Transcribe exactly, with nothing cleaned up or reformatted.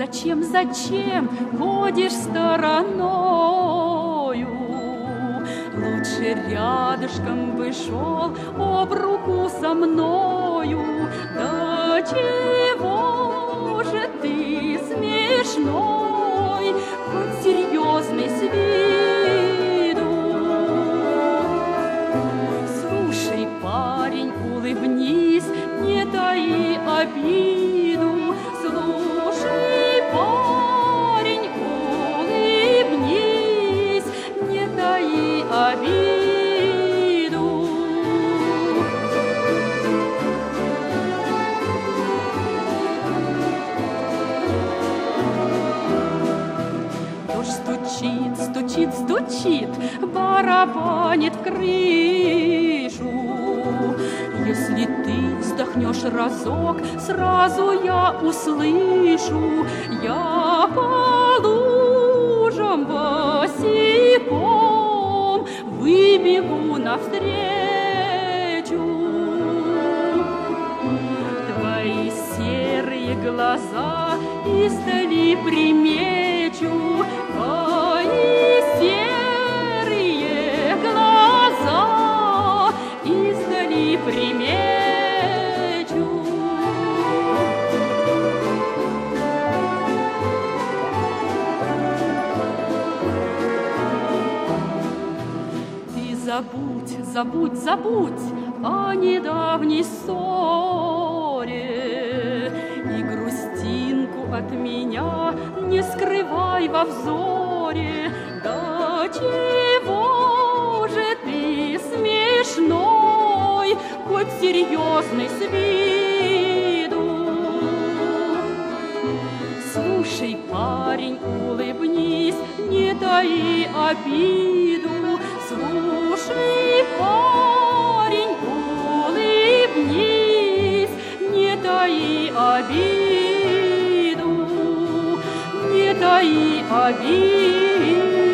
Зачем, зачем ходишь стороною? Лучше рядышком бы шел об руку со мною. Да чего же ты смешной, хоть серьезный с виду? Слушай, парень, улыбнись, не таи обиду. Слушай, парень, улыбнись, не таи обиду. Дождь стучит, стучит, стучит, барабанит в крышу. Если ты вздохнешь разок, сразу я услышу. Я по лужам босиком выбегу навстречу. Твои серые глаза издали примечу. Твои серые глаза издали примечу. Ты забудь, забудь, забудь о недавней ссоре, и грустинку от меня не скрывай во взоре. Да чего же ты смешной, хоть серьезный с виду? Слушай, парень, улыбнись, не таи обиду. Слушай, парень, улыбнись, не таи обиду, не таи обиду.